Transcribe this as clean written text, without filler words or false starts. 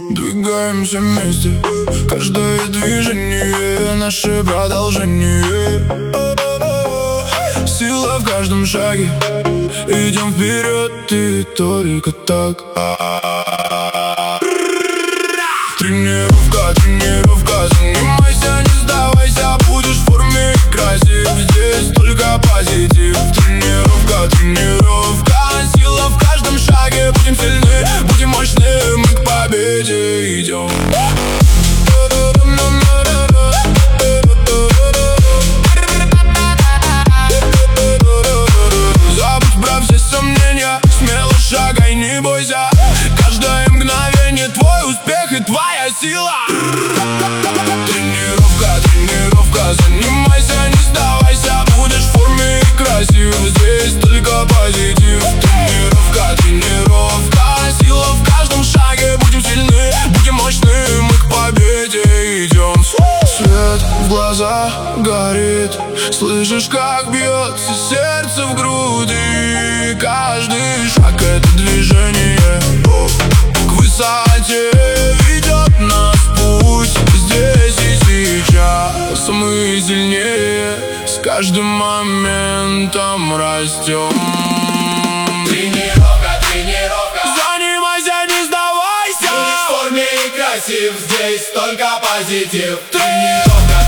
Двигаемся вместе, каждое движение наше продолжение. Сила в каждом шаге, идем вперед и только так. Тренировка, тренировка, занимайся, не сдавайся, будешь в форме и красив. Здесь только позитив. Тренировка, тренировка, сила в каждом шаге. Будем сильны, будем мощны, мы к победе идем. Забудь про все сомнения, смело шагай, не бойся. Каждое мгновение твой успех и твоя сила. Тренировка, тренировка, занимайся, не сдавайся, будешь в форме и красив. Здесь только позитив. Тренировка, тренировка, сила в каждом шаге. Будем сильны, будем мощны, мы к победе идем. Свет в глазах горит, слышишь, как бьется сердце в груди. Каждый шаг — это движение к высоте, ведет нас путь здесь и сейчас. Мы сильнее, с каждым моментом растем. Тренировка, тренировка, Занимайся, не сдавайся, будешь в форме и красив. Здесь только позитив. Тренировка,